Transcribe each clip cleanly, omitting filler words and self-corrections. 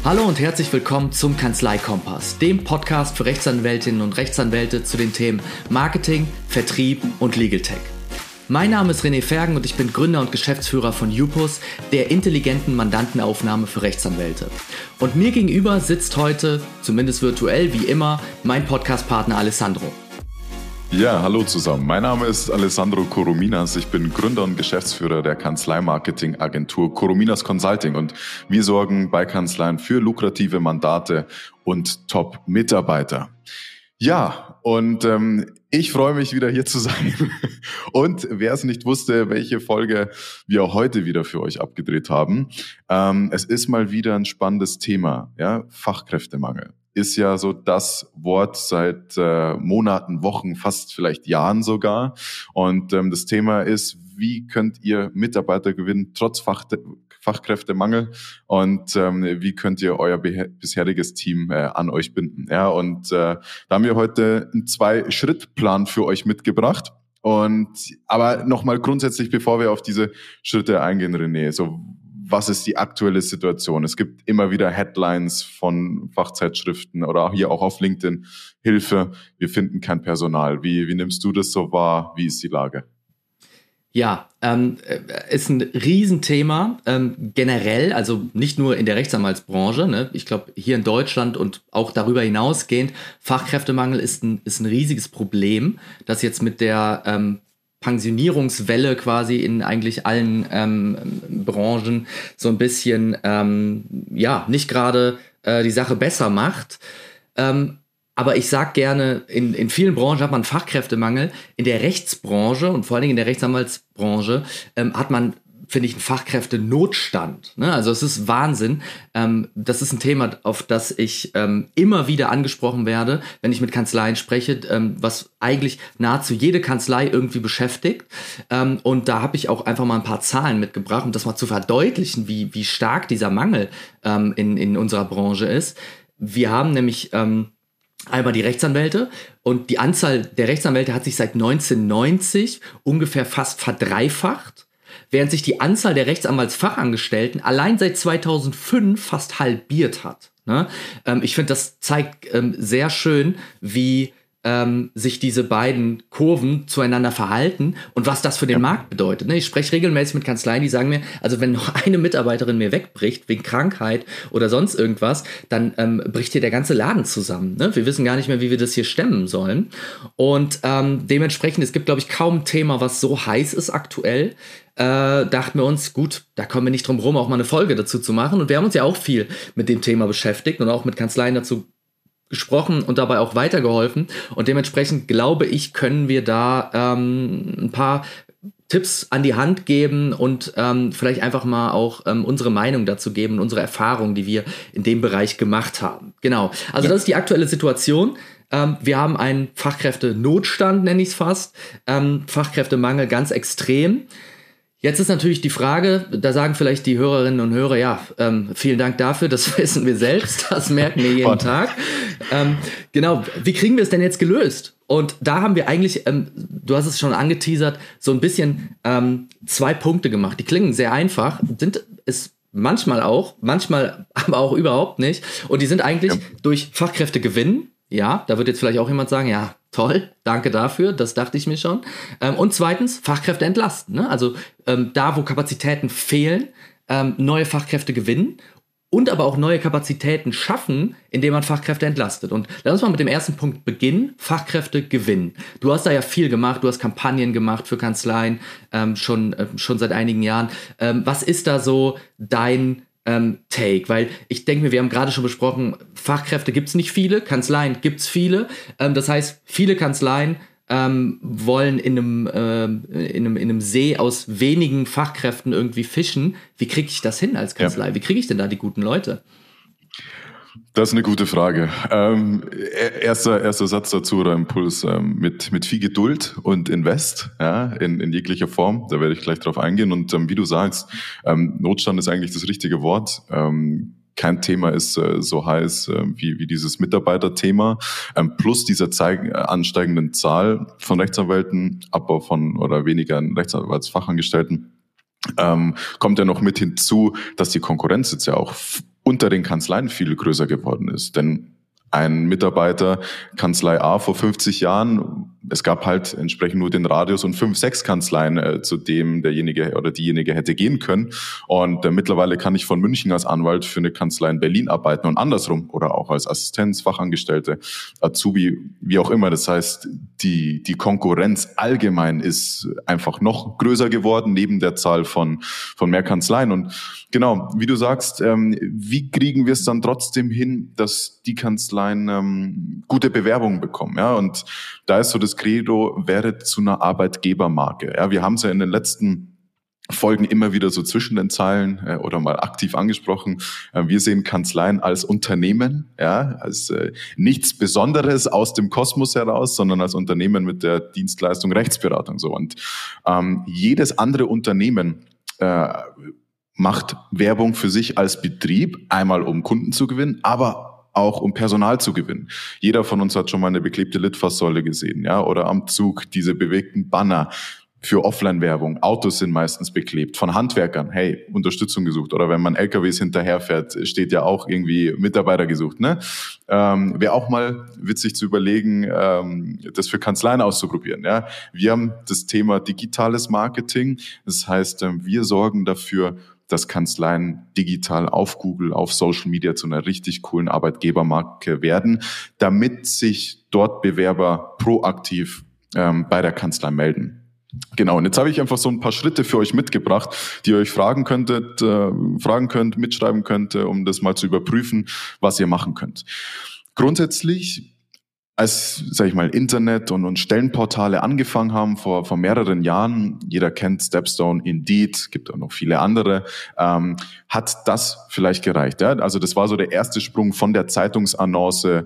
Hallo und herzlich willkommen zum Kanzlei-Kompass, dem Podcast für Rechtsanwältinnen und Rechtsanwälte zu den Themen Marketing, Vertrieb und Legal Tech. Mein Name ist René Fergen und ich bin Gründer und Geschäftsführer von Yupus, der intelligenten Mandantenaufnahme für Rechtsanwälte. Und mir gegenüber sitzt heute, zumindest virtuell wie immer, mein Podcastpartner Alessandro. Ja, hallo zusammen. Mein Name ist Alessandro Corominas. Ich bin Gründer und Geschäftsführer der Kanzlei-Marketing-Agentur Corominas Consulting und wir sorgen bei Kanzleien für lukrative Mandate und Top-Mitarbeiter. Ja, und ich freue mich wieder hier zu sein. Und wer es nicht wusste, welche Folge wir auch heute wieder für euch abgedreht haben, es ist mal wieder ein spannendes Thema, ja, Fachkräftemangel. Ist ja so das Wort seit Monaten, Wochen, fast vielleicht Jahren sogar. Und das Thema ist, wie könnt ihr Mitarbeiter gewinnen, trotz Fachkräftemangel? Und wie könnt ihr euer bisheriges Team an euch binden? Ja, und da haben wir heute einen 2-Schritt-Plan für euch mitgebracht. Aber nochmal grundsätzlich, bevor wir auf diese Schritte eingehen, René, so was ist die aktuelle Situation? Es gibt immer wieder Headlines von Fachzeitschriften oder hier auch auf LinkedIn. Hilfe, wir finden kein Personal. Wie nimmst du das so wahr? Wie ist die Lage? Ja, ist ein Riesenthema generell, also nicht nur in der Rechtsanwaltsbranche. Ne? Ich glaube, hier in Deutschland und auch darüber hinausgehend, Fachkräftemangel ist ein riesiges Problem, das jetzt mit der Pensionierungswelle quasi in eigentlich allen Branchen so ein bisschen, nicht gerade die Sache besser macht. Aber ich sag gerne, in vielen Branchen hat man Fachkräftemangel. In der Rechtsbranche und vor allen Dingen in der Rechtsanwaltsbranche hat man, finde ich, einen Fachkräftenotstand. Ne? Also es ist Wahnsinn. Das ist ein Thema, auf das ich immer wieder angesprochen werde, wenn ich mit Kanzleien spreche, was eigentlich nahezu jede Kanzlei irgendwie beschäftigt. Und da habe ich auch einfach mal ein paar Zahlen mitgebracht, um das mal zu verdeutlichen, wie stark dieser Mangel in unserer Branche ist. Wir haben nämlich einmal die Rechtsanwälte und die Anzahl der Rechtsanwälte hat sich seit 1990 ungefähr fast verdreifacht, während sich die Anzahl der Rechtsanwaltsfachangestellten allein seit 2005 fast halbiert hat. Ne? Ich finde, das zeigt sehr schön, wie sich diese beiden Kurven zueinander verhalten und was das für den Markt bedeutet. Ne? Ich spreche regelmäßig mit Kanzleien, die sagen mir, also wenn noch eine Mitarbeiterin mir wegbricht, wegen Krankheit oder sonst irgendwas, dann bricht hier der ganze Laden zusammen. Ne? Wir wissen gar nicht mehr, wie wir das hier stemmen sollen. Und dementsprechend, es gibt, glaube ich, kaum ein Thema, was so heiß ist aktuell. Dachten wir uns, gut, da kommen wir nicht drum rum, auch mal eine Folge dazu zu machen. Und wir haben uns ja auch viel mit dem Thema beschäftigt und auch mit Kanzleien dazu gesprochen und dabei auch weitergeholfen. Und dementsprechend, glaube ich, können wir da ein paar Tipps an die Hand geben und vielleicht einfach mal auch unsere Meinung dazu geben, unsere Erfahrungen, die wir in dem Bereich gemacht haben. Genau, also das ist die aktuelle Situation. Wir haben einen Fachkräftenotstand, nenne ich es fast. Fachkräftemangel ganz extrem. Jetzt ist natürlich die Frage, da sagen vielleicht die Hörerinnen und Hörer, ja, vielen Dank dafür, das wissen wir selbst, das merken wir jeden Tag. Genau, wie kriegen wir es denn jetzt gelöst? Und da haben wir eigentlich, du hast es schon angeteasert, so ein bisschen 2 Punkte gemacht. Die klingen sehr einfach, sind es manchmal aber auch überhaupt nicht. Und die sind eigentlich durch Fachkräftegewinn. Ja, da wird jetzt vielleicht auch jemand sagen, ja, toll, danke dafür, das dachte ich mir schon. Und zweitens, Fachkräfte entlasten. Ne? Also da, wo Kapazitäten fehlen, neue Fachkräfte gewinnen und aber auch neue Kapazitäten schaffen, indem man Fachkräfte entlastet. Und lass uns mal mit dem ersten Punkt beginnen, Fachkräfte gewinnen. Du hast da ja viel gemacht, du hast Kampagnen gemacht für Kanzleien, schon seit einigen Jahren. Was ist da so dein Take, weil ich denke mir, wir haben gerade schon besprochen, Fachkräfte gibt es nicht viele, Kanzleien gibt es viele. Das heißt, viele Kanzleien wollen in einem See aus wenigen Fachkräften irgendwie fischen. Wie kriege ich das hin als Kanzlei? Wie kriege ich denn da die guten Leute? Das ist eine gute Frage. Erster Satz dazu oder Impuls, mit viel Geduld und Invest, ja, in jeglicher Form. Da werde ich gleich drauf eingehen. Und wie du sagst, Notstand ist eigentlich das richtige Wort. Kein Thema ist so heiß wie dieses Mitarbeiterthema. Plus dieser ansteigenden Zahl von Rechtsanwälten, Abbau von oder weniger Rechtsanwaltsfachangestellten, kommt ja noch mit hinzu, dass die Konkurrenz jetzt ja auch unter den Kanzleien viel größer geworden ist. Denn ein Mitarbeiter Kanzlei A vor 50 Jahren, es gab halt entsprechend nur den Radius und 5, 6 Kanzleien, zu dem derjenige oder diejenige hätte gehen können. Und mittlerweile kann ich von München als Anwalt für eine Kanzlei in Berlin arbeiten und andersrum oder auch als Assistenz, Fachangestellte, Azubi, wie auch immer. Das heißt, die Konkurrenz allgemein ist einfach noch größer geworden, neben der Zahl von mehr Kanzleien. Und genau, wie du sagst, wie kriegen wir es dann trotzdem hin, dass die Kanzleien gute Bewerbungen bekommen? Ja, und da ist so das Credo, werde zu einer Arbeitgebermarke. Ja, wir haben es ja in den letzten Folgen immer wieder so zwischen den Zeilen oder mal aktiv angesprochen. Wir sehen Kanzleien als Unternehmen, ja, als nichts Besonderes aus dem Kosmos heraus, sondern als Unternehmen mit der Dienstleistung Rechtsberatung. So. Und jedes andere Unternehmen macht Werbung für sich als Betrieb, einmal um Kunden zu gewinnen, aber auch um Personal zu gewinnen. Jeder von uns hat schon mal eine beklebte Litfaßsäule gesehen, ja, oder am Zug diese bewegten Banner für Offline-Werbung. Autos sind meistens beklebt von Handwerkern. Hey, Unterstützung gesucht. Oder wenn man LKWs hinterherfährt, steht ja auch irgendwie Mitarbeiter gesucht. Ne? Wäre auch mal witzig zu überlegen, das für Kanzleien auszuprobieren. Ja? Wir haben das Thema digitales Marketing. Das heißt, wir sorgen dafür, dass Kanzleien digital auf Google, auf Social Media zu einer richtig coolen Arbeitgebermarke werden, damit sich dort Bewerber proaktiv bei der Kanzlei melden. Genau, und jetzt habe ich einfach so ein paar Schritte für euch mitgebracht, die ihr euch fragen könnt, mitschreiben könnt, um das mal zu überprüfen, was ihr machen könnt. Grundsätzlich, als, sag ich mal, Internet und Stellenportale angefangen haben vor mehreren Jahren, jeder kennt Stepstone, Indeed, gibt auch noch viele andere, hat das vielleicht gereicht. Ja? Also das war so der erste Sprung von der Zeitungsannonce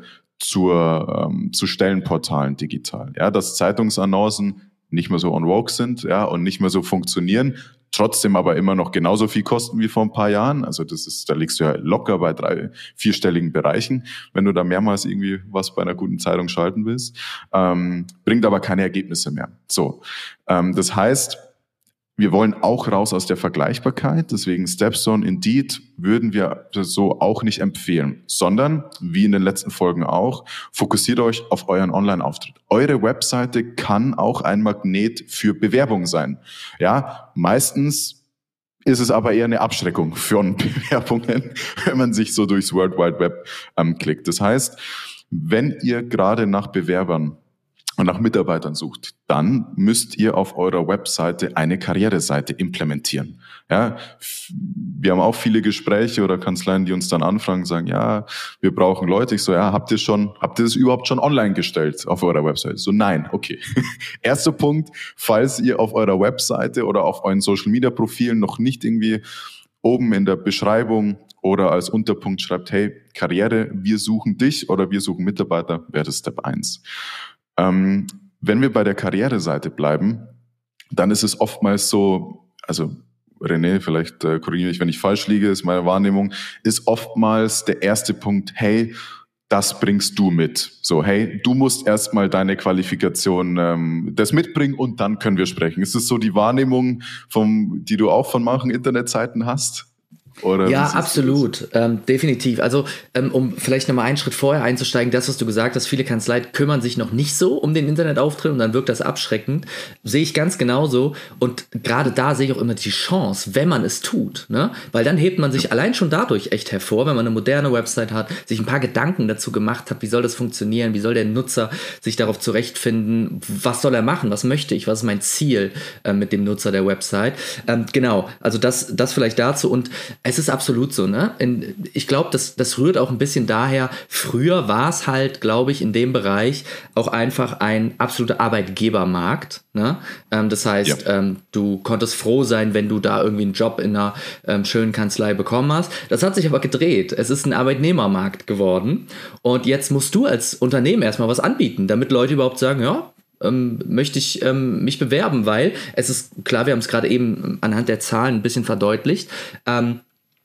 zu Stellenportalen digital. Ja, dass Zeitungsannoncen nicht mehr so on vogue sind, ja, und nicht mehr so funktionieren, trotzdem aber immer noch genauso viel kosten wie vor ein paar Jahren. Also da liegst du ja locker bei 3-, 4-stelligen Bereichen, wenn du da mehrmals irgendwie was bei einer guten Zeitung schalten willst, bringt aber keine Ergebnisse mehr. So, das heißt, wir wollen auch raus aus der Vergleichbarkeit, deswegen Stepstone, Indeed würden wir so auch nicht empfehlen, sondern, wie in den letzten Folgen auch, fokussiert euch auf euren Online-Auftritt. Eure Webseite kann auch ein Magnet für Bewerbung sein. Ja, meistens ist es aber eher eine Abschreckung für Bewerbungen, wenn man sich so durchs World Wide Web klickt. Das heißt, wenn ihr gerade nach Bewerbern und nach Mitarbeitern sucht, dann müsst ihr auf eurer Webseite eine Karriereseite implementieren. Ja, wir haben auch viele Gespräche oder Kanzleien, die uns dann anfragen, sagen, ja, wir brauchen Leute. Ich so, ja, habt ihr das überhaupt schon online gestellt auf eurer Webseite? So, nein, okay. Erster Punkt, falls ihr auf eurer Webseite oder auf euren Social Media Profilen noch nicht irgendwie oben in der Beschreibung oder als Unterpunkt schreibt, hey, Karriere, wir suchen dich oder wir suchen Mitarbeiter, wäre das Step 1. Wenn wir bei der Karriereseite bleiben, dann ist es oftmals so, also René, vielleicht korrigiere mich, wenn ich falsch liege, ist meine Wahrnehmung, ist oftmals der erste Punkt, hey, das bringst du mit. So, hey, du musst erstmal deine Qualifikation das mitbringen und dann können wir sprechen. Ist das so die Wahrnehmung, die du auch von manchen Internetseiten hast? Oder ja, absolut, definitiv. Also um vielleicht nochmal einen Schritt vorher einzusteigen, das, was du gesagt hast, viele Kanzleien kümmern sich noch nicht so um den Internetauftritt und dann wirkt das abschreckend, sehe ich ganz genauso und gerade da sehe ich auch immer die Chance, wenn man es tut, ne? Weil dann hebt man sich allein schon dadurch echt hervor, wenn man eine moderne Website hat, sich ein paar Gedanken dazu gemacht hat, wie soll das funktionieren, wie soll der Nutzer sich darauf zurechtfinden, was soll er machen, was möchte ich, was ist mein Ziel mit dem Nutzer der Website. Genau, also das vielleicht dazu und es ist absolut so, ne? Ich glaube, das rührt auch ein bisschen daher, früher war es halt, glaube ich, in dem Bereich auch einfach ein absoluter Arbeitgebermarkt, ne? Das heißt, du konntest froh sein, wenn du da irgendwie einen Job in einer schönen Kanzlei bekommen hast. Das hat sich aber gedreht. Es ist ein Arbeitnehmermarkt geworden und jetzt musst du als Unternehmen erstmal was anbieten, damit Leute überhaupt sagen, ja, möchte ich mich bewerben, weil es ist klar, wir haben es gerade eben anhand der Zahlen ein bisschen verdeutlicht,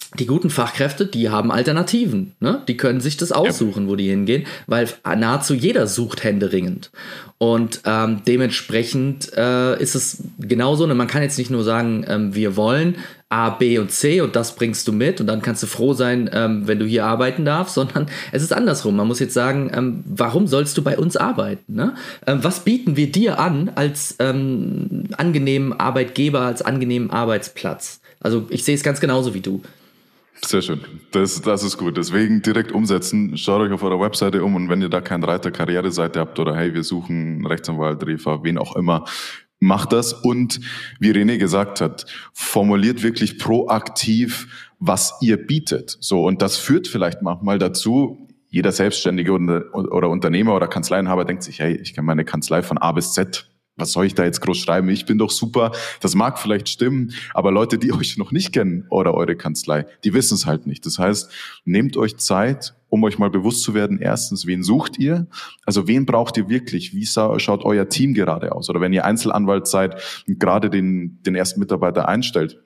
die guten Fachkräfte, die haben Alternativen. Ne? Die können sich das aussuchen, wo die hingehen, weil nahezu jeder sucht händeringend. Und dementsprechend ist es genauso. Ne? Man kann jetzt nicht nur sagen, wir wollen A, B und C und das bringst du mit und dann kannst du froh sein, wenn du hier arbeiten darfst, sondern es ist andersrum. Man muss jetzt sagen, warum sollst du bei uns arbeiten? Ne? Was bieten wir dir an als angenehmen Arbeitgeber, als angenehmen Arbeitsplatz? Also ich sehe es ganz genauso wie du. Sehr schön. Das ist gut. Deswegen direkt umsetzen. Schaut euch auf eurer Webseite um und wenn ihr da keinen Reiter Karriereseite habt oder hey, wir suchen einen Rechtsanwalt, Refa, wen auch immer, macht das. Und wie René gesagt hat, formuliert wirklich proaktiv, was ihr bietet. So, und das führt vielleicht manchmal dazu, jeder Selbstständige oder Unternehmer oder Kanzleienhaber denkt sich, hey, ich kann meine Kanzlei von A bis Z. Was soll ich da jetzt groß schreiben? Ich bin doch super. Das mag vielleicht stimmen, aber Leute, die euch noch nicht kennen oder eure Kanzlei, die wissen es halt nicht. Das heißt, nehmt euch Zeit, um euch mal bewusst zu werden. Erstens, wen sucht ihr? Also wen braucht ihr wirklich? Wie schaut euer Team gerade aus? Oder wenn ihr Einzelanwalt seid und gerade den ersten Mitarbeiter einstellt,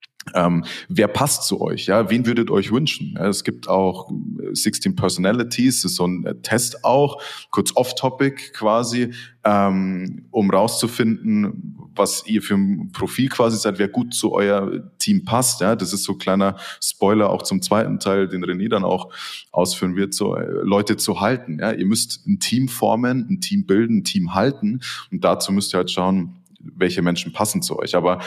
wer passt zu euch? Ja, wen würdet ihr euch wünschen? Ja, es gibt auch 16 Personalities, das ist so ein Test auch, kurz off-topic quasi, um rauszufinden, was ihr für ein Profil quasi seid, wer gut zu euer Team passt. Ja, das ist so ein kleiner Spoiler auch zum zweiten Teil, den René dann auch ausführen wird, so Leute zu halten. Ja, ihr müsst ein Team formen, ein Team bilden, ein Team halten und dazu müsst ihr halt schauen, welche Menschen passen zu euch. Aber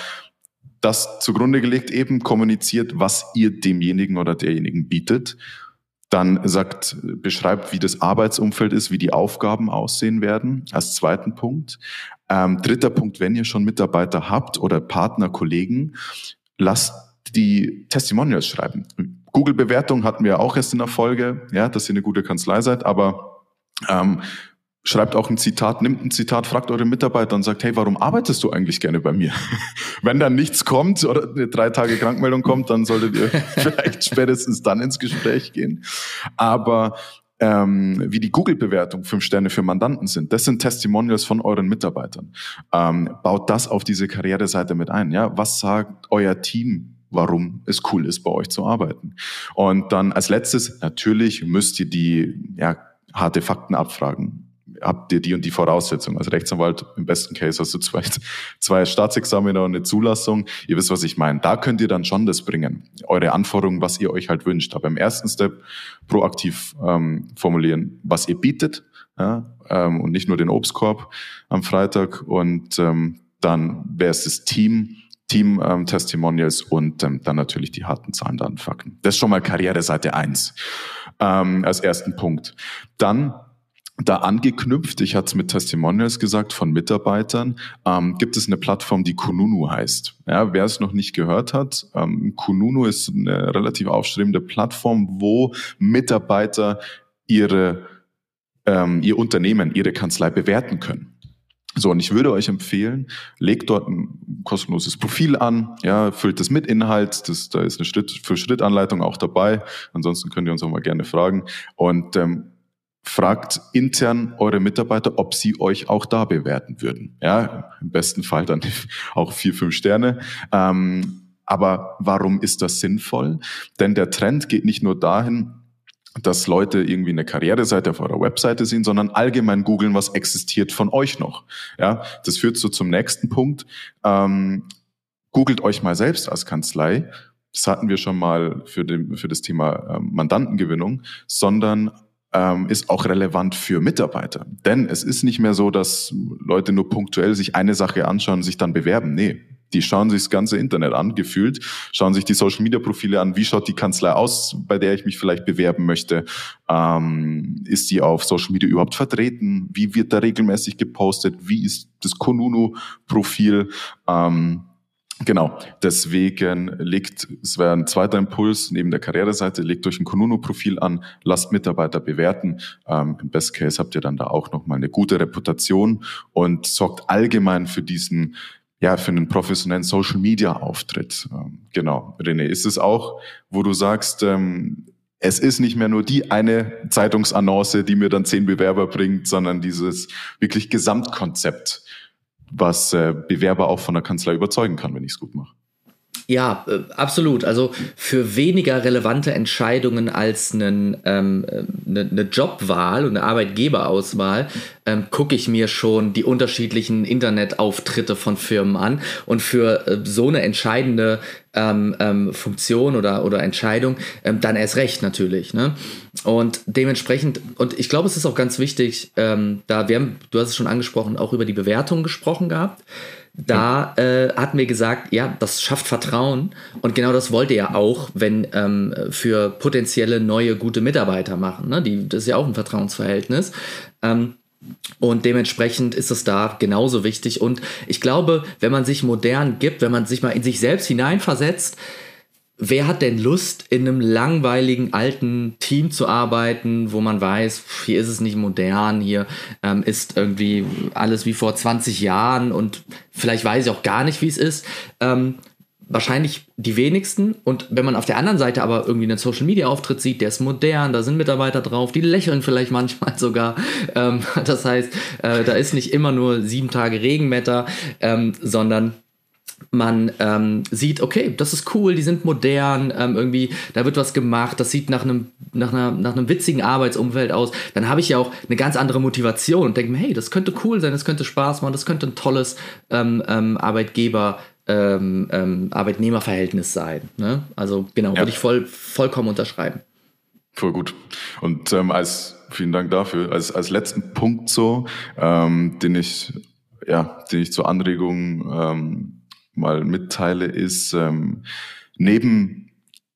das zugrunde gelegt eben kommuniziert, was ihr demjenigen oder derjenigen bietet. Dann beschreibt, wie das Arbeitsumfeld ist, wie die Aufgaben aussehen werden, als zweiten Punkt. Dritter Punkt, wenn ihr schon Mitarbeiter habt oder Partner, Kollegen, lasst die Testimonials schreiben. Google-Bewertung hatten wir auch erst in der Folge, ja, dass ihr eine gute Kanzlei seid, aber schreibt auch ein Zitat, nimmt ein Zitat, fragt eure Mitarbeiter und sagt, hey, warum arbeitest du eigentlich gerne bei mir? Wenn dann nichts kommt oder eine 3 Tage Krankmeldung kommt, dann solltet ihr vielleicht spätestens dann ins Gespräch gehen. Aber wie die Google-Bewertung 5 Sterne für Mandanten sind, das sind Testimonials von euren Mitarbeitern. Baut das auf diese Karriereseite mit ein. Ja, was sagt euer Team, warum es cool ist, bei euch zu arbeiten? Und dann als letztes, natürlich müsst ihr die harte Fakten abfragen. Habt ihr die und die Voraussetzungen? Als Rechtsanwalt im besten Case hast du zwei Staatsexaminer und eine Zulassung. Ihr wisst, was ich meine. Da könnt ihr dann schon das bringen. Eure Anforderungen, was ihr euch halt wünscht. Aber im ersten Step proaktiv formulieren, was ihr bietet, ja, und nicht nur den Obstkorb am Freitag. Und dann wäre es das Team-Testimonials und dann natürlich die harten Zahlen, dann Fakten. Das ist schon mal Karriereseite 1 als ersten Punkt. Dann da angeknüpft, ich hatte es mit Testimonials gesagt, von Mitarbeitern, gibt es eine Plattform, die Kununu heißt. Ja, wer es noch nicht gehört hat, Kununu ist eine relativ aufstrebende Plattform, wo Mitarbeiter ihr Unternehmen, ihre Kanzlei bewerten können. So, und ich würde euch empfehlen, legt dort ein kostenloses Profil an, ja, füllt es mit Inhalt, da ist eine Schritt-für-Schritt-Anleitung auch dabei, ansonsten könnt ihr uns auch mal gerne fragen und fragt intern eure Mitarbeiter, ob sie euch auch da bewerten würden. Ja, im besten Fall dann auch 4, 5 Sterne. Aber warum ist das sinnvoll? Denn der Trend geht nicht nur dahin, dass Leute irgendwie eine Karriereseite auf eurer Webseite sehen, sondern allgemein googeln, was existiert von euch noch. Ja, das führt so zum nächsten Punkt. Googelt euch mal selbst als Kanzlei. Das hatten wir schon mal für das Thema Mandantengewinnung, sondern ist auch relevant für Mitarbeiter. Denn es ist nicht mehr so, dass Leute nur punktuell sich eine Sache anschauen und sich dann bewerben. Nee, die schauen sich das ganze Internet an, gefühlt, schauen sich die Social-Media-Profile an, wie schaut die Kanzlei aus, bei der ich mich vielleicht bewerben möchte. Ist die auf Social Media überhaupt vertreten? Wie wird da regelmäßig gepostet? Wie ist das Kununu-Profil? Genau, deswegen es wäre ein zweiter Impuls neben der Karriereseite, legt euch ein Kununu-Profil an, lasst Mitarbeiter bewerten. Im Best Case habt ihr dann da auch nochmal eine gute Reputation und sorgt allgemein für für einen professionellen Social-Media-Auftritt. Genau, René, ist es auch, wo du sagst, es ist nicht mehr nur die eine Zeitungsannonce, die mir dann 10 Bewerber bringt, sondern dieses wirklich Gesamtkonzept, was Bewerber auch von der Kanzlei überzeugen kann, wenn ich es gut mache. Ja, absolut. Also für weniger relevante Entscheidungen als eine Jobwahl und eine Arbeitgeberauswahl gucke ich mir schon die unterschiedlichen Internetauftritte von Firmen an. Und für so eine entscheidende Funktion oder Entscheidung dann erst recht natürlich. Ne? Und dementsprechend, und ich glaube, es ist auch ganz wichtig, du hast es schon angesprochen, auch über die Bewertung gesprochen gehabt. Da hatten wir gesagt, ja, das schafft Vertrauen und genau das wollt ihr ja auch, wenn für potenzielle neue, gute Mitarbeiter machen. Ne? Das ist ja auch ein Vertrauensverhältnis. Und dementsprechend ist es da genauso wichtig. Und ich glaube, wenn man sich modern gibt, wenn man sich mal in sich selbst hineinversetzt, wer hat denn Lust, in einem langweiligen alten Team zu arbeiten, wo man weiß, hier ist es nicht modern, hier ist irgendwie alles wie vor 20 Jahren und vielleicht weiß ich auch gar nicht, wie es ist. Wahrscheinlich die wenigsten. Und wenn man auf der anderen Seite aber irgendwie einen Social-Media-Auftritt sieht, der ist modern, da sind Mitarbeiter drauf, die lächeln vielleicht manchmal sogar. Das heißt, da ist nicht immer nur 7 Tage Regenwetter, sondern man sieht, okay, das ist cool, die sind modern, irgendwie, da wird was gemacht, das sieht nach einem witzigen Arbeitsumfeld aus, dann habe ich ja auch eine ganz andere Motivation und denke mir, hey, das könnte cool sein, das könnte Spaß machen, das könnte ein tolles Arbeitnehmerverhältnis sein. Ne? Also genau, würde ich vollkommen unterschreiben. Voll gut. Und vielen Dank dafür. Als letzten Punkt den ich zur Anregung mal mitteile, ist neben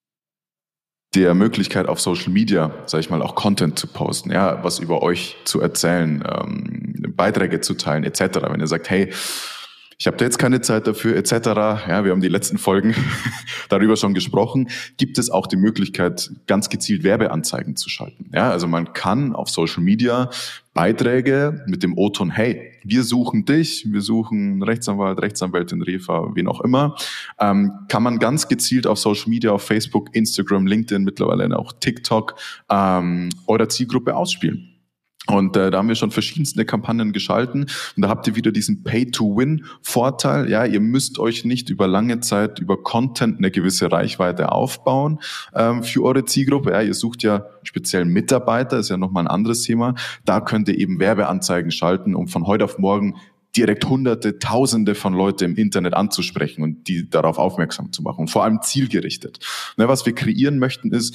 der Möglichkeit auf Social Media, sage ich mal, auch Content zu posten, ja, was über euch zu erzählen, Beiträge zu teilen, etc. Wenn ihr sagt, hey, ich habe da jetzt keine Zeit dafür, etc. Ja, wir haben die letzten Folgen darüber schon gesprochen. Gibt es auch die Möglichkeit, ganz gezielt Werbeanzeigen zu schalten? Ja, also man kann auf Social Media Beiträge mit dem O-Ton, hey, wir suchen dich, wir suchen Rechtsanwalt, Rechtsanwältin, Refa, wen auch immer, kann man ganz gezielt auf Social Media, auf Facebook, Instagram, LinkedIn, mittlerweile auch TikTok eurer Zielgruppe ausspielen. Und da haben wir schon verschiedenste Kampagnen geschalten und da habt ihr wieder diesen Pay-to-Win-Vorteil. Ja, ihr müsst euch nicht über lange Zeit über Content eine gewisse Reichweite aufbauen für eure Zielgruppe. Ja, ihr sucht ja speziell Mitarbeiter, ist ja nochmal ein anderes Thema. Da könnt ihr eben Werbeanzeigen schalten, um von heute auf morgen direkt Hunderte, Tausende von Leuten im Internet anzusprechen und die darauf aufmerksam zu machen und vor allem zielgerichtet. Ne, was wir kreieren möchten ist,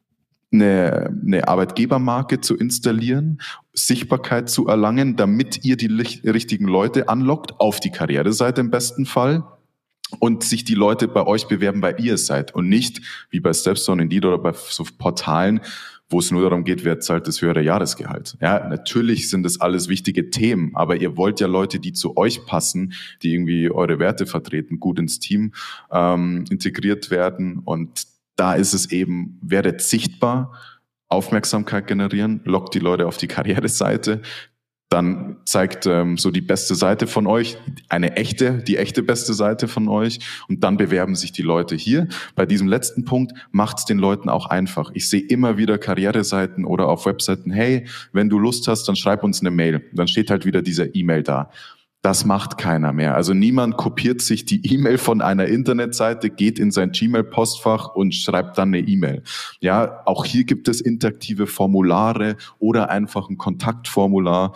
eine Arbeitgebermarke zu installieren, Sichtbarkeit zu erlangen, damit ihr die richtigen Leute anlockt, auf die Karriereseite im besten Fall, und sich die Leute bei euch bewerben, weil ihr es seid und nicht wie bei Stepstone, Indeed oder bei so Portalen, wo es nur darum geht, wer zahlt das höhere Jahresgehalt. Ja, natürlich sind das alles wichtige Themen, aber ihr wollt ja Leute, die zu euch passen, die irgendwie eure Werte vertreten, gut ins Team integriert werden, und da ist es eben, werdet sichtbar, Aufmerksamkeit generieren, lockt die Leute auf die Karriereseite, dann zeigt so die beste Seite von euch, die echte beste Seite von euch, und dann bewerben sich die Leute hier. Bei diesem letzten Punkt macht es den Leuten auch einfach. Ich sehe immer wieder Karriereseiten oder auf Webseiten, hey, wenn du Lust hast, dann schreib uns eine Mail. Dann steht halt wieder diese E-Mail da. Das macht keiner mehr. Also niemand kopiert sich die E-Mail von einer Internetseite, geht in sein Gmail-Postfach und schreibt dann eine E-Mail. Ja, auch hier gibt es interaktive Formulare oder einfach ein Kontaktformular,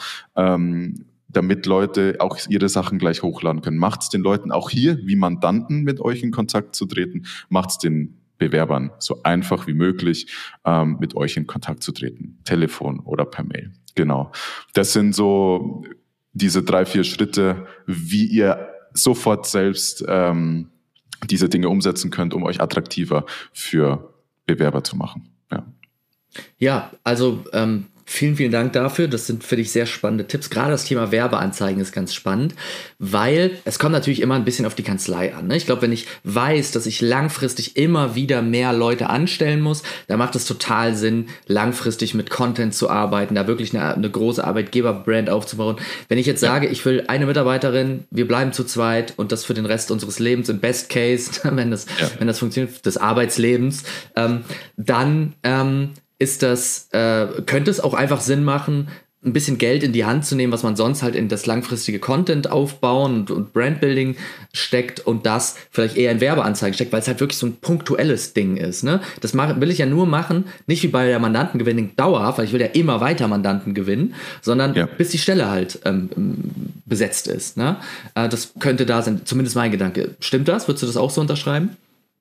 damit Leute auch ihre Sachen gleich hochladen können. Macht es den Leuten auch hier, wie Mandanten, mit euch in Kontakt zu treten, macht es den Bewerbern so einfach wie möglich, mit euch in Kontakt zu treten. Telefon oder per Mail. Genau. Das sind so diese 3-4 Schritte, wie ihr sofort selbst diese Dinge umsetzen könnt, um euch attraktiver für Bewerber zu machen. Ja, also vielen, vielen Dank dafür. Das sind für dich sehr spannende Tipps. Gerade das Thema Werbeanzeigen ist ganz spannend, weil es kommt natürlich immer ein bisschen auf die Kanzlei an. Ne? Ich glaube, wenn ich weiß, dass ich langfristig immer wieder mehr Leute anstellen muss, dann macht es total Sinn, langfristig mit Content zu arbeiten, da wirklich eine große Arbeitgeberbrand aufzubauen. Wenn ich jetzt sage, ich will eine Mitarbeiterin, wir bleiben zu zweit und das für den Rest unseres Lebens, im Best Case, wenn das funktioniert, des Arbeitslebens, dann könnte es auch einfach Sinn machen, ein bisschen Geld in die Hand zu nehmen, was man sonst halt in das langfristige Content aufbauen und Brandbuilding steckt und das vielleicht eher in Werbeanzeigen steckt, weil es halt wirklich so ein punktuelles Ding ist. Ne? Das will ich ja nur machen, nicht wie bei der Mandantengewinnung dauerhaft, weil ich will ja immer weiter Mandanten gewinnen, sondern bis die Stelle halt besetzt ist. Ne? Das könnte da sein, zumindest mein Gedanke. Stimmt das? Würdest du das auch so unterschreiben?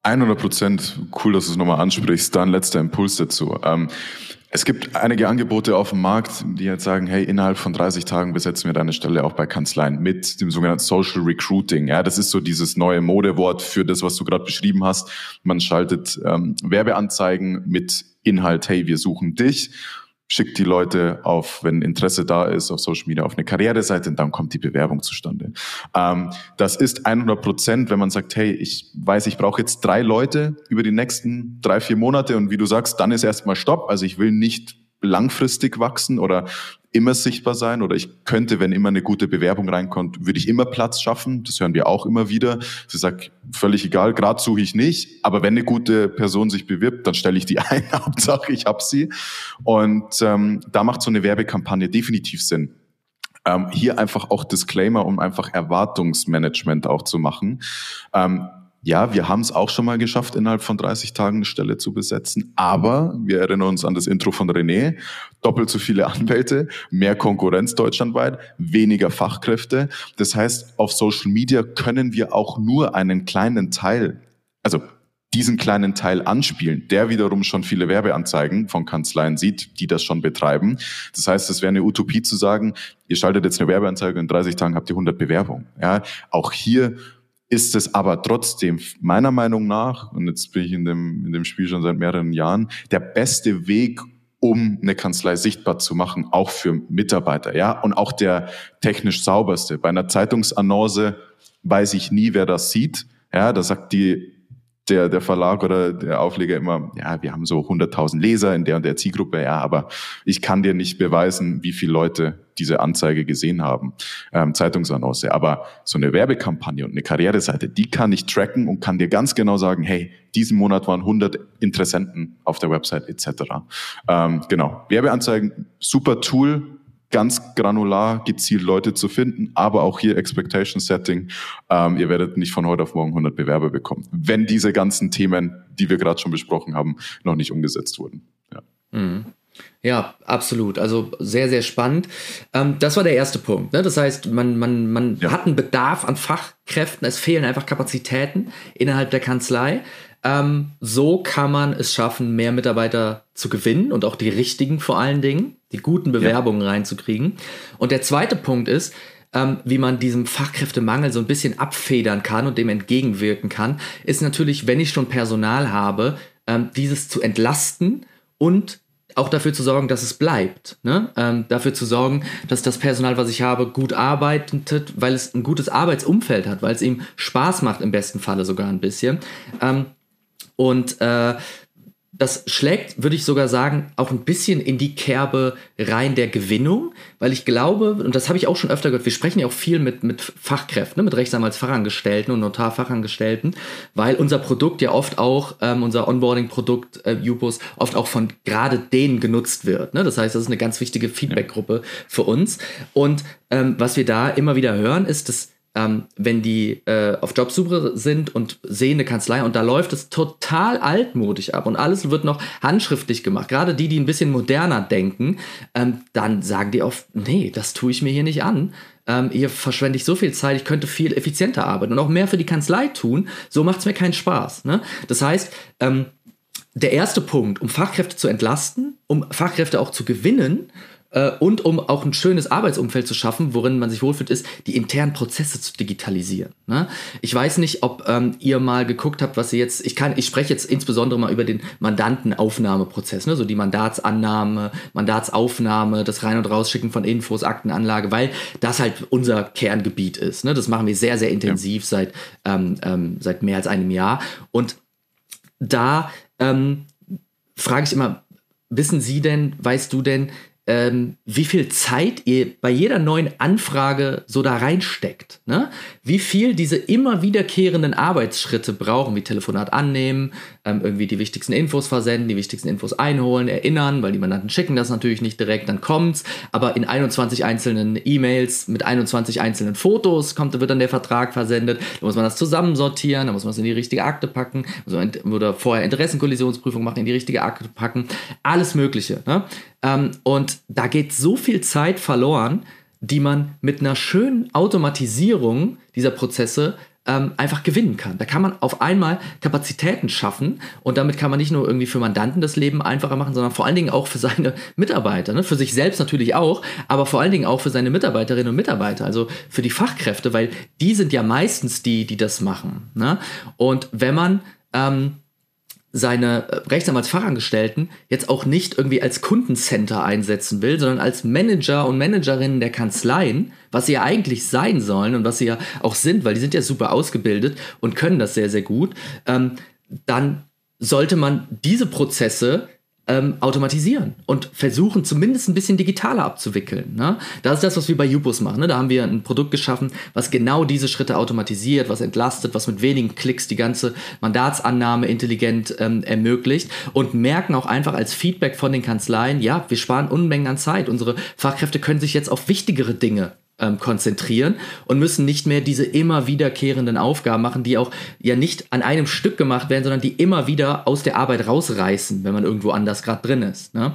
100%. Cool, dass du es nochmal ansprichst. Dann letzter Impuls dazu. Es gibt einige Angebote auf dem Markt, die jetzt sagen, hey, innerhalb von 30 Tagen besetzen wir deine Stelle auch bei Kanzleien mit dem sogenannten Social Recruiting. Ja, das ist so dieses neue Modewort für das, was du gerade beschrieben hast. Man schaltet Werbeanzeigen mit Inhalt, hey, wir suchen dich. Schickt die Leute auf, wenn Interesse da ist, auf Social Media, auf eine Karriereseite, und dann kommt die Bewerbung zustande. Das ist 100%, wenn man sagt, hey, ich weiß, ich brauche jetzt 3 Leute über die nächsten 3-4 Monate, und wie du sagst, dann ist erstmal Stopp. Also ich will nicht langfristig wachsen oder immer sichtbar sein, oder ich könnte, wenn immer eine gute Bewerbung reinkommt, würde ich immer Platz schaffen. Das hören wir auch immer wieder. Sie sagt, völlig egal, gerade suche ich nicht, aber wenn eine gute Person sich bewirbt, dann stelle ich die ein. Hauptsache, ich habe sie. Und da macht so eine Werbekampagne definitiv Sinn. Hier einfach auch Disclaimer, um einfach Erwartungsmanagement auch zu machen. Ja, wir haben es auch schon mal geschafft, innerhalb von 30 Tagen eine Stelle zu besetzen. Aber wir erinnern uns an das Intro von René. Doppelt so viele Anwälte, mehr Konkurrenz deutschlandweit, weniger Fachkräfte. Das heißt, auf Social Media können wir auch nur einen kleinen Teil, also diesen kleinen Teil anspielen, der wiederum schon viele Werbeanzeigen von Kanzleien sieht, die das schon betreiben. Das heißt, es wäre eine Utopie zu sagen, ihr schaltet jetzt eine Werbeanzeige und in 30 Tagen habt ihr 100 Bewerbungen. Ja, auch hier ist es aber trotzdem meiner Meinung nach, und jetzt bin ich in dem Spiel schon seit mehreren Jahren, der beste Weg, um eine Kanzlei sichtbar zu machen, auch für Mitarbeiter, ja, und auch der technisch sauberste. Bei einer Zeitungsannonce weiß ich nie, wer das sieht. Ja, da sagt der Verlag oder der Aufleger immer, ja, wir haben so 100.000 Leser in der und der Zielgruppe, ja, aber ich kann dir nicht beweisen, wie viele Leute diese Anzeige gesehen haben, Zeitungsannonce. Aber so eine Werbekampagne und eine Karriereseite, die kann ich tracken und kann dir ganz genau sagen, hey, diesen Monat waren 100 Interessenten auf der Website etc. Genau, Werbeanzeigen, super Tool, ganz granular, gezielt Leute zu finden, aber auch hier Expectation Setting. Ihr werdet nicht von heute auf morgen 100 Bewerber bekommen, wenn diese ganzen Themen, die wir gerade schon besprochen haben, noch nicht umgesetzt wurden. Ja. Mhm. Ja, absolut. Also sehr, sehr spannend. Das war der erste Punkt. Ne? Das heißt, man hat einen Bedarf an Fachkräften, es fehlen einfach Kapazitäten innerhalb der Kanzlei. So kann man es schaffen, mehr Mitarbeiter zu gewinnen und auch die richtigen vor allen Dingen, die guten Bewerbungen reinzukriegen. Und der zweite Punkt ist, wie man diesem Fachkräftemangel so ein bisschen abfedern kann und dem entgegenwirken kann, ist natürlich, wenn ich schon Personal habe, dieses zu entlasten und auch dafür zu sorgen, dass es bleibt. Ne? Dafür zu sorgen, dass das Personal, was ich habe, gut arbeitet, weil es ein gutes Arbeitsumfeld hat, weil es ihm Spaß macht, im besten Falle sogar ein bisschen. Das schlägt, würde ich sogar sagen, auch ein bisschen in die Kerbe rein der Gewinnung, weil ich glaube, und das habe ich auch schon öfter gehört, wir sprechen ja auch viel mit Fachkräften, mit Rechtsanwaltsfachangestellten und Notarfachangestellten, weil unser Produkt ja oft auch, unser Onboarding-Produkt Jupus, oft auch von gerade denen genutzt wird. Ne? Das heißt, das ist eine ganz wichtige Feedback-Gruppe für uns. Und was wir da immer wieder hören, ist, dass wenn die auf Jobsuche sind und sehen eine Kanzlei und da läuft es total altmodisch ab und alles wird noch handschriftlich gemacht, gerade die ein bisschen moderner denken, dann sagen die oft, nee, das tue ich mir hier nicht an. Hier verschwende ich so viel Zeit, ich könnte viel effizienter arbeiten und auch mehr für die Kanzlei tun, so macht es mir keinen Spaß. Ne? Das heißt, der erste Punkt, um Fachkräfte zu entlasten, um Fachkräfte auch zu gewinnen, und um auch ein schönes Arbeitsumfeld zu schaffen, worin man sich wohlfühlt, ist, die internen Prozesse zu digitalisieren. Ne? Ich weiß nicht, ob ihr mal geguckt habt, was ihr jetzt, ich spreche jetzt insbesondere mal über den Mandantenaufnahmeprozess, ne? So die Mandatsannahme, Mandatsaufnahme, das Rein- und Rausschicken von Infos, Aktenanlage, weil das halt unser Kerngebiet ist. Ne? Das machen wir sehr, sehr intensiv seit mehr als einem Jahr. Und da frage ich immer, weißt du denn, wie viel Zeit ihr bei jeder neuen Anfrage so da reinsteckt. Ne? Wie viel diese immer wiederkehrenden Arbeitsschritte brauchen, wie Telefonat annehmen, irgendwie die wichtigsten Infos versenden, die wichtigsten Infos einholen, erinnern, weil die Mandanten schicken das natürlich nicht direkt, dann kommt's, aber in 21 einzelnen E-Mails mit 21 einzelnen Fotos wird dann der Vertrag versendet, da muss man das zusammensortieren, da muss man es in die richtige Akte packen, oder vorher Interessenkollisionsprüfung machen, in die richtige Akte packen, alles Mögliche. Ne? Und da geht so viel Zeit verloren, die man mit einer schönen Automatisierung dieser Prozesse einfach gewinnen kann. Da kann man auf einmal Kapazitäten schaffen und damit kann man nicht nur irgendwie für Mandanten das Leben einfacher machen, sondern vor allen Dingen auch für seine Mitarbeiter, ne? Für sich selbst natürlich auch, aber vor allen Dingen auch für seine Mitarbeiterinnen und Mitarbeiter, also für die Fachkräfte, weil die sind ja meistens die das machen. Ne? Und wenn man seine Rechtsanwaltsfachangestellten jetzt auch nicht irgendwie als Kundencenter einsetzen will, sondern als Manager und Managerinnen der Kanzleien, was sie ja eigentlich sein sollen und was sie ja auch sind, weil die sind ja super ausgebildet und können das sehr, sehr gut, dann sollte man diese Prozesse automatisieren und versuchen, zumindest ein bisschen digitaler abzuwickeln. Ne? Das ist das, was wir bei Jupus machen. Ne? Da haben wir ein Produkt geschaffen, was genau diese Schritte automatisiert, was entlastet, was mit wenigen Klicks die ganze Mandatsannahme intelligent ermöglicht und merken auch einfach als Feedback von den Kanzleien, ja, wir sparen Unmengen an Zeit. Unsere Fachkräfte können sich jetzt auf wichtigere Dinge konzentrieren und müssen nicht mehr diese immer wiederkehrenden Aufgaben machen, die auch ja nicht an einem Stück gemacht werden, sondern die immer wieder aus der Arbeit rausreißen, wenn man irgendwo anders gerade drin ist. Ne?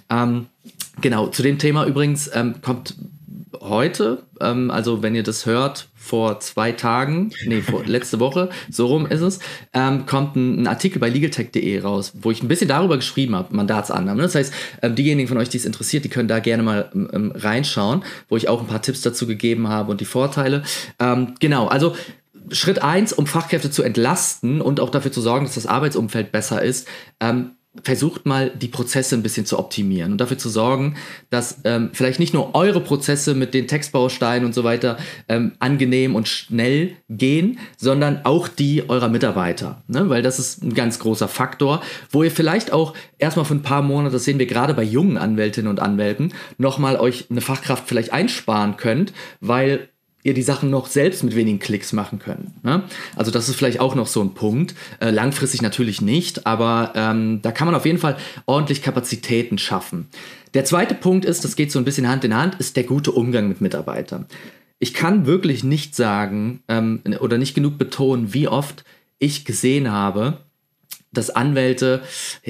Genau, zu dem Thema übrigens kommt heute, also wenn ihr das hört, vor 2 Tagen, letzte Woche, so rum ist es, kommt ein Artikel bei legaltech.de raus, wo ich ein bisschen darüber geschrieben habe, Mandatsannahmen. Das heißt, diejenigen von euch, die es interessiert, die können da gerne mal reinschauen, wo ich auch ein paar Tipps dazu gegeben habe und die Vorteile. Genau, also Schritt 1, um Fachkräfte zu entlasten und auch dafür zu sorgen, dass das Arbeitsumfeld besser ist, versucht mal, die Prozesse ein bisschen zu optimieren und dafür zu sorgen, dass vielleicht nicht nur eure Prozesse mit den Textbausteinen und so weiter angenehm und schnell gehen, sondern auch die eurer Mitarbeiter. Ne? Weil das ist ein ganz großer Faktor, wo ihr vielleicht auch erstmal für ein paar Monate, das sehen wir gerade bei jungen Anwältinnen und Anwälten, nochmal euch eine Fachkraft vielleicht einsparen könnt, weil ihr die Sachen noch selbst mit wenigen Klicks machen könnt. Ne? Also das ist vielleicht auch noch so ein Punkt. Langfristig natürlich nicht, aber da kann man auf jeden Fall ordentlich Kapazitäten schaffen. Der zweite Punkt ist, das geht so ein bisschen Hand in Hand, ist der gute Umgang mit Mitarbeitern. Ich kann wirklich nicht sagen oder nicht genug betonen, wie oft ich gesehen habe, dass Anwälte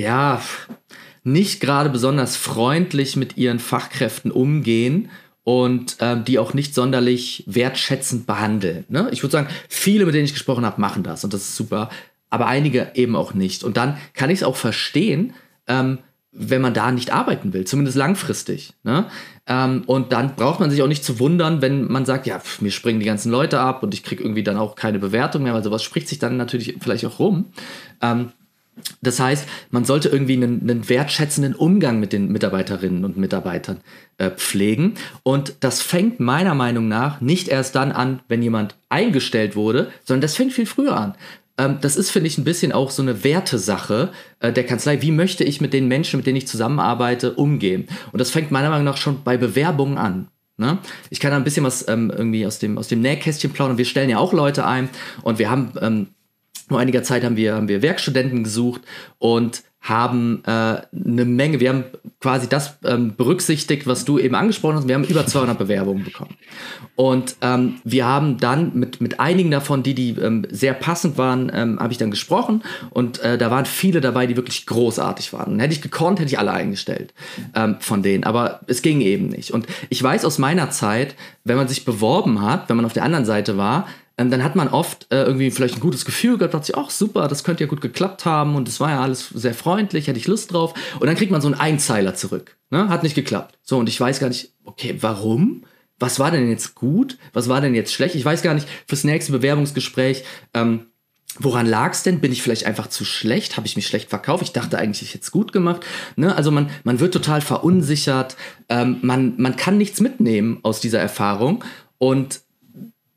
nicht gerade besonders freundlich mit ihren Fachkräften umgehen und die auch nicht sonderlich wertschätzend behandeln. Ne? Ich würde sagen, viele, mit denen ich gesprochen habe, machen das und das ist super, aber einige eben auch nicht. Und dann kann ich es auch verstehen, wenn man da nicht arbeiten will, zumindest langfristig. Ne? Und dann braucht man sich auch nicht zu wundern, wenn man sagt, ja, mir springen die ganzen Leute ab und ich kriege irgendwie dann auch keine Bewertung mehr, weil sowas spricht sich dann natürlich vielleicht auch rum. Das heißt, man sollte irgendwie einen wertschätzenden Umgang mit den Mitarbeiterinnen und Mitarbeitern pflegen. Und das fängt meiner Meinung nach nicht erst dann an, wenn jemand eingestellt wurde, sondern das fängt viel früher an. Das ist, finde ich, ein bisschen auch so eine Wertesache der Kanzlei. Wie möchte ich mit den Menschen, mit denen ich zusammenarbeite, umgehen? Und das fängt meiner Meinung nach schon bei Bewerbungen an. Ne? Ich kann da ein bisschen was irgendwie aus dem Nähkästchen plaudern. Wir stellen ja auch Leute ein und wir haben vor einiger Zeit haben wir Werkstudenten gesucht und haben eine Menge, wir haben quasi das berücksichtigt, was du eben angesprochen hast. Wir haben über 200 Bewerbungen bekommen. Und wir haben dann mit einigen davon, die sehr passend waren, habe ich dann gesprochen. Und da waren viele dabei, die wirklich großartig waren. Und hätte ich gekonnt, hätte ich alle eingestellt von denen. Aber es ging eben nicht. Und ich weiß aus meiner Zeit, wenn man sich beworben hat, wenn man auf der anderen Seite war, dann hat man oft irgendwie vielleicht ein gutes Gefühl gehabt, dachte sich, ach super, das könnte ja gut geklappt haben und es war ja alles sehr freundlich, hätte ich Lust drauf. Und dann kriegt man so einen Einzeiler zurück. Ne? Hat nicht geklappt. So, und ich weiß gar nicht, okay, warum? Was war denn jetzt gut? Was war denn jetzt schlecht? Ich weiß gar nicht, fürs nächste Bewerbungsgespräch, woran lag's denn? Bin ich vielleicht einfach zu schlecht? Habe ich mich schlecht verkauft? Ich dachte eigentlich, ich hätte es gut gemacht. Ne? Also man wird total verunsichert. Man kann nichts mitnehmen aus dieser Erfahrung und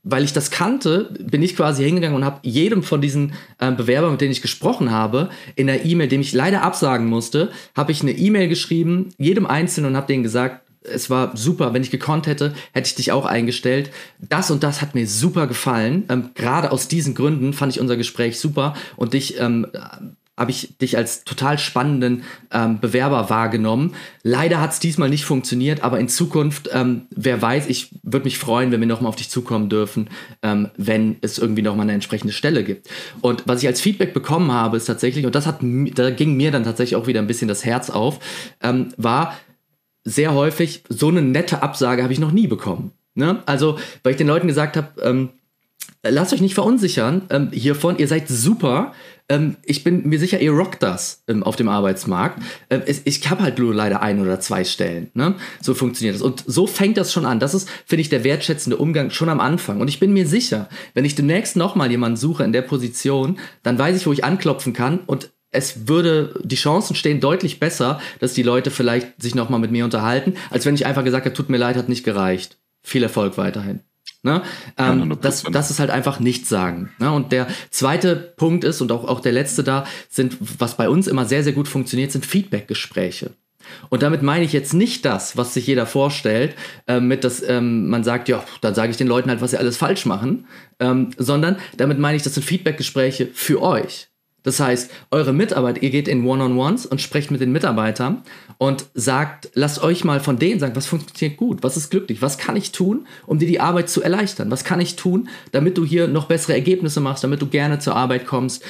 weil ich das kannte, bin ich quasi hingegangen und habe jedem von diesen Bewerbern, mit denen ich gesprochen habe, in der E-Mail, dem ich leider absagen musste, habe ich eine E-Mail geschrieben, jedem Einzelnen, und habe denen gesagt, es war super, wenn ich gekonnt hätte, hätte ich dich auch eingestellt. Das und das hat mir super gefallen. Gerade aus diesen Gründen fand ich unser Gespräch super und habe ich dich als total spannenden Bewerber wahrgenommen. Leider hat es diesmal nicht funktioniert, aber in Zukunft, wer weiß, ich würde mich freuen, wenn wir nochmal auf dich zukommen dürfen, wenn es irgendwie nochmal eine entsprechende Stelle gibt. Und was ich als Feedback bekommen habe, ist tatsächlich, und da ging mir dann tatsächlich auch wieder ein bisschen das Herz auf, war sehr häufig, so eine nette Absage habe ich noch nie bekommen. Ne? Also, weil ich den Leuten gesagt habe, lasst euch nicht verunsichern hiervon, ihr seid super. Ich bin mir sicher, ihr rockt das auf dem Arbeitsmarkt. Ich habe halt nur leider 1 oder 2 Stellen. Ne? So funktioniert das. Und so fängt das schon an. Das ist, finde ich, der wertschätzende Umgang schon am Anfang. Und ich bin mir sicher, wenn ich demnächst nochmal jemanden suche in der Position, dann weiß ich, wo ich anklopfen kann, und die Chancen stehen deutlich besser, dass die Leute vielleicht sich nochmal mit mir unterhalten, als wenn ich einfach gesagt habe, tut mir leid, hat nicht gereicht. Viel Erfolg weiterhin. Ne? Das ist halt einfach nichts sagen. Ne? Und der zweite Punkt ist, und auch der letzte da, was bei uns immer sehr, sehr gut funktioniert, sind Feedback-Gespräche. Und damit meine ich jetzt nicht das, was sich jeder vorstellt, dass man sagt, ja, dann sage ich den Leuten halt, was sie alles falsch machen, sondern damit meine ich, das sind Feedback-Gespräche für euch. Das heißt, eure Mitarbeiter, ihr geht in One-on-Ones und sprecht mit den Mitarbeitern und lasst euch mal von denen sagen, was funktioniert gut, was ist glücklich, was kann ich tun, um dir die Arbeit zu erleichtern, was kann ich tun, damit du hier noch bessere Ergebnisse machst, damit du gerne zur Arbeit kommst,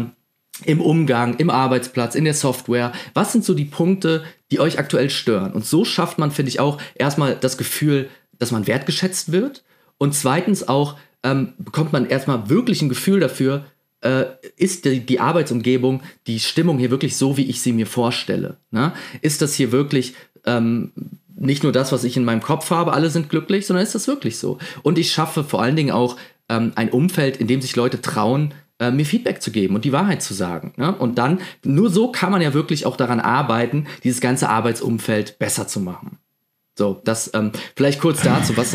im Umgang, im Arbeitsplatz, in der Software. Was sind so die Punkte, die euch aktuell stören? Und so schafft man, finde ich, auch erstmal das Gefühl, dass man wertgeschätzt wird, und zweitens auch bekommt man erstmal wirklich ein Gefühl dafür, ist die Arbeitsumgebung, die Stimmung hier wirklich so, wie ich sie mir vorstelle? Ne? Ist das hier wirklich nicht nur das, was ich in meinem Kopf habe, alle sind glücklich, sondern ist das wirklich so? Und ich schaffe vor allen Dingen auch ein Umfeld, in dem sich Leute trauen, mir Feedback zu geben und die Wahrheit zu sagen. Ne? Und dann, nur so kann man ja wirklich auch daran arbeiten, dieses ganze Arbeitsumfeld besser zu machen. So, das vielleicht kurz dazu. Was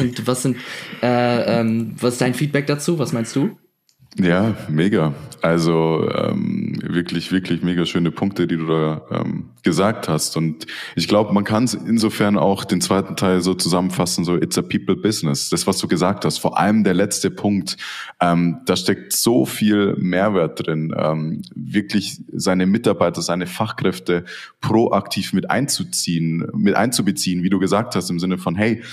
ist dein Feedback dazu? Was meinst du? Ja, mega. Also wirklich, wirklich mega schöne Punkte, die du da gesagt hast. Und ich glaube, man kann es insofern auch den zweiten Teil so zusammenfassen, so it's a people business. Das, was du gesagt hast, vor allem der letzte Punkt, da steckt so viel Mehrwert drin, wirklich seine Mitarbeiter, seine Fachkräfte proaktiv mit einzubeziehen, wie du gesagt hast, im Sinne von, hey,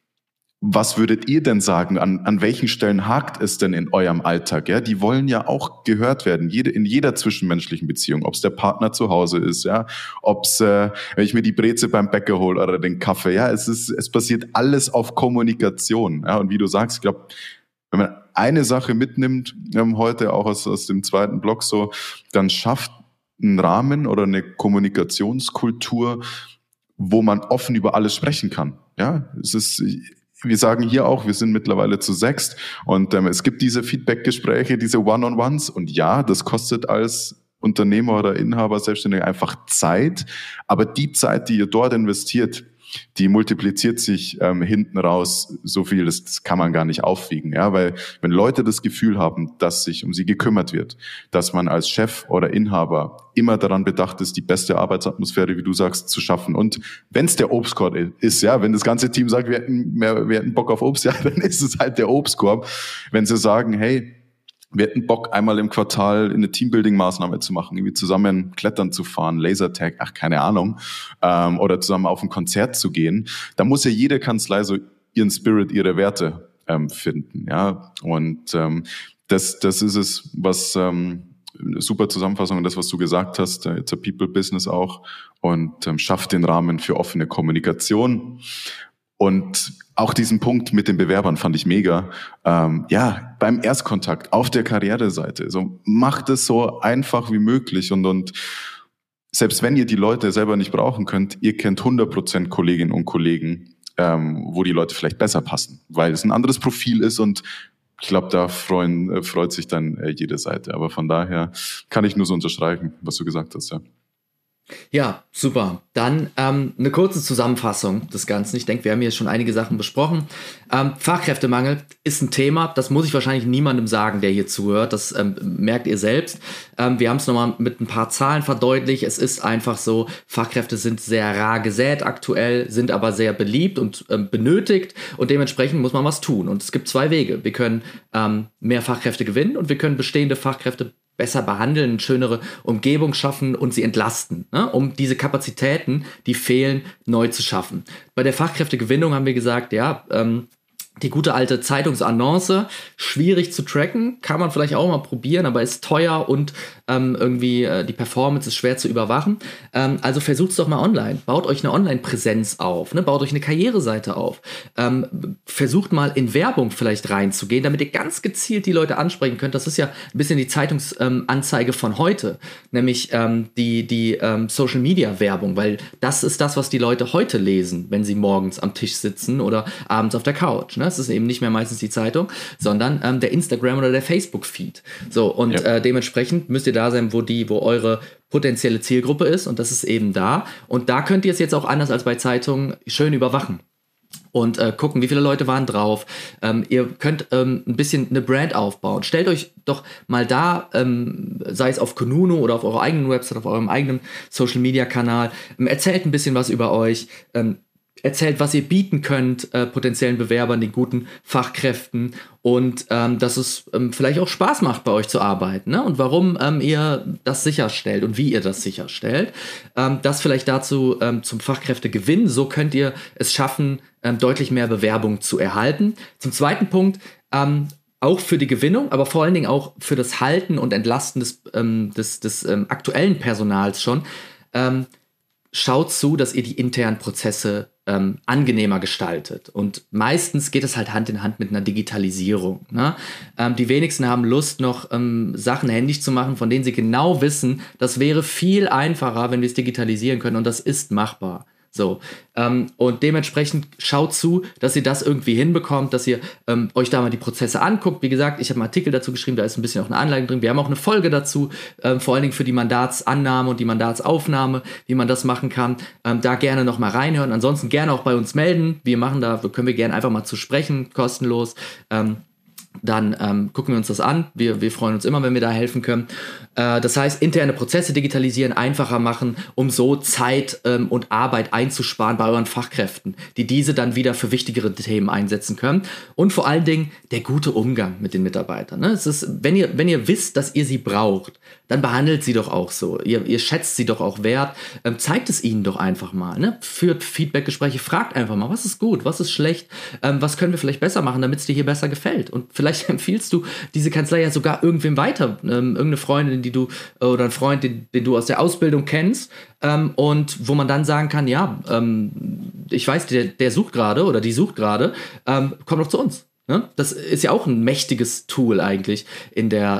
was würdet ihr denn sagen? An welchen Stellen hakt es denn in eurem Alltag? Ja, die wollen ja auch gehört werden, in jeder zwischenmenschlichen Beziehung, ob es der Partner zu Hause ist, ja, ob es, wenn ich mir die Breze beim Bäcker hole oder den Kaffee, ja, es basiert alles auf Kommunikation. Ja, und wie du sagst, ich glaube, wenn man eine Sache mitnimmt, heute auch aus dem zweiten Block so, dann schafft ein Rahmen oder eine Kommunikationskultur, wo man offen über alles sprechen kann. Ja, wir sagen hier auch, wir sind mittlerweile zu 6 und es gibt diese Feedback-Gespräche, diese One-on-Ones, und ja, das kostet als Unternehmer oder Inhaber, Selbstständiger einfach Zeit, aber die Zeit, die ihr dort investiert, die multipliziert sich hinten raus so viel, das kann man gar nicht aufwiegen, ja, weil wenn Leute das Gefühl haben, dass sich um sie gekümmert wird, dass man als Chef oder Inhaber immer daran bedacht ist, die beste Arbeitsatmosphäre, wie du sagst, zu schaffen, und wenn es der Obstkorb ist, ja, wenn das ganze Team sagt, wir hätten Bock auf Obst, ja, dann ist es halt der Obstkorb. Wenn sie sagen, hey, wir hätten Bock, einmal im Quartal eine Teambuilding-Maßnahme zu machen, irgendwie zusammen klettern zu fahren, Lasertag, keine Ahnung, oder zusammen auf ein Konzert zu gehen, da muss ja jede Kanzlei so ihren Spirit, ihre Werte finden, ja, und das ist es, was super Zusammenfassung, das, was du gesagt hast, it's a people business auch, und schafft den Rahmen für offene Kommunikation. Und auch diesen Punkt mit den Bewerbern fand ich mega. Ja, beim Erstkontakt auf der Karriereseite. So, macht es so einfach wie möglich. Und selbst wenn ihr die Leute selber nicht brauchen könnt, ihr kennt 100% Kolleginnen und Kollegen, wo die Leute vielleicht besser passen, weil es ein anderes Profil ist, und ich glaube, da freut sich dann jede Seite. Aber von daher kann ich nur so unterstreichen, was du gesagt hast, ja. Ja, super. Dann eine kurze Zusammenfassung des Ganzen. Ich denke, wir haben hier schon einige Sachen besprochen. Fachkräftemangel ist ein Thema, das muss ich wahrscheinlich niemandem sagen, der hier zuhört. Das merkt ihr selbst. Wir haben es nochmal mit ein paar Zahlen verdeutlicht. Es ist einfach so, Fachkräfte sind sehr rar gesät aktuell, sind aber sehr beliebt und benötigt. Und dementsprechend muss man was tun. Und es gibt zwei Wege. Wir können mehr Fachkräfte gewinnen und wir können bestehende Fachkräfte besser behandeln, eine schönere Umgebung schaffen und sie entlasten, ne? Um diese Kapazitäten, die fehlen, neu zu schaffen. Bei der Fachkräftegewinnung haben wir gesagt, ja, die gute alte Zeitungsannonce, schwierig zu tracken, kann man vielleicht auch mal probieren, aber ist teuer und irgendwie die Performance ist schwer zu überwachen. Also versucht's doch mal online. Baut euch eine Online-Präsenz auf, ne? Baut euch eine Karriereseite auf. Versucht mal in Werbung vielleicht reinzugehen, damit ihr ganz gezielt die Leute ansprechen könnt. Das ist ja ein bisschen die Zeitungsanzeige von heute, nämlich die Social-Media-Werbung, weil das ist das, was die Leute heute lesen, wenn sie morgens am Tisch sitzen oder abends auf der Couch. Ne? Es ist eben nicht mehr meistens die Zeitung, sondern der Instagram oder der Facebook-Feed. So, und dementsprechend müsst ihr da sein, wo eure potenzielle Zielgruppe ist, und das ist eben da. Und da könnt ihr es jetzt auch anders als bei Zeitungen schön überwachen. Und gucken, wie viele Leute waren drauf. Ihr könnt ein bisschen eine Brand aufbauen. Stellt euch doch mal da, sei es auf Kununu oder auf eurer eigenen Website, auf eurem eigenen Social-Media-Kanal, erzählt ein bisschen was über euch, erzählt, was ihr bieten könnt, potenziellen Bewerbern, den guten Fachkräften, und dass es vielleicht auch Spaß macht, bei euch zu arbeiten, ne? Und warum ihr das sicherstellt und wie ihr das sicherstellt. Das vielleicht dazu zum Fachkräftegewinn. So könnt ihr es schaffen, deutlich mehr Bewerbung zu erhalten. Zum zweiten Punkt, auch für die Gewinnung, aber vor allen Dingen auch für das Halten und Entlasten des aktuellen Personals schon. Schaut zu, dass ihr die internen Prozesse angenehmer gestaltet. Und meistens geht es halt Hand in Hand mit einer Digitalisierung. Ne? Die wenigsten haben Lust, noch Sachen händisch zu machen, von denen sie genau wissen, das wäre viel einfacher, wenn wir es digitalisieren können, und das ist machbar. So, und dementsprechend schaut zu, dass ihr das irgendwie hinbekommt, dass ihr euch da mal die Prozesse anguckt. Wie gesagt, ich habe einen Artikel dazu geschrieben, da ist ein bisschen auch eine Anleitung drin. Wir haben auch eine Folge dazu, vor allen Dingen für die Mandatsannahme und die Mandatsaufnahme, wie man das machen kann. Da gerne noch mal reinhören. Ansonsten gerne auch bei uns melden. Können wir gerne einfach mal zu sprechen, kostenlos. Dann gucken wir uns das an. Wir freuen uns immer, wenn wir da helfen können. Das heißt, interne Prozesse digitalisieren, einfacher machen, um so Zeit und Arbeit einzusparen bei euren Fachkräften, die diese dann wieder für wichtigere Themen einsetzen können. Und vor allen Dingen der gute Umgang mit den Mitarbeitern. Ne? Es ist, wenn ihr wisst, dass ihr sie braucht, dann behandelt sie doch auch so. Ihr schätzt sie doch auch wert. Zeigt es ihnen doch einfach mal. Ne? Führt Feedbackgespräche, fragt einfach mal, was ist gut, was ist schlecht, was können wir vielleicht besser machen, damit es dir hier besser gefällt. Und vielleicht empfiehlst du diese Kanzlei ja sogar irgendwem weiter. Irgendeine Freundin, die du oder ein Freund, den du aus der Ausbildung kennst, und wo man dann sagen kann, ja, ich weiß, der sucht gerade oder die sucht gerade, komm doch zu uns. Ne? Das ist ja auch ein mächtiges Tool eigentlich in der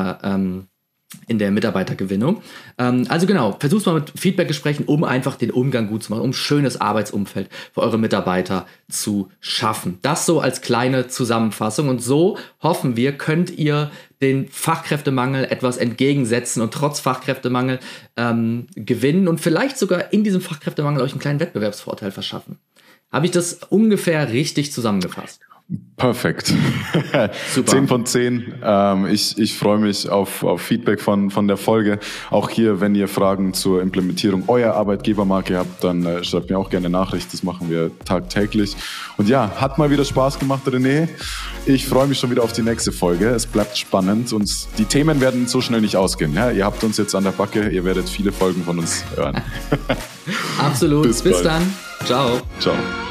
Mitarbeitergewinnung. Also genau, versucht mal mit Feedbackgesprächen, um einfach den Umgang gut zu machen, um ein schönes Arbeitsumfeld für eure Mitarbeiter zu schaffen. Das so als kleine Zusammenfassung. Und so hoffen wir, könnt ihr den Fachkräftemangel etwas entgegensetzen und trotz Fachkräftemangel gewinnen und vielleicht sogar in diesem Fachkräftemangel euch einen kleinen Wettbewerbsvorteil verschaffen. Habe ich das ungefähr richtig zusammengefasst? Perfekt. Super. 10 von 10. Ich freue mich auf Feedback von der Folge. Auch hier, wenn ihr Fragen zur Implementierung eurer Arbeitgebermarke habt, dann schreibt mir auch gerne Nachricht. Das machen wir tagtäglich. Und ja, hat mal wieder Spaß gemacht, René. Ich freue mich schon wieder auf die nächste Folge. Es bleibt spannend und die Themen werden so schnell nicht ausgehen. Ja? Ihr habt uns jetzt an der Backe. Ihr werdet viele Folgen von uns hören. Absolut. Bis dann. Ciao. Ciao.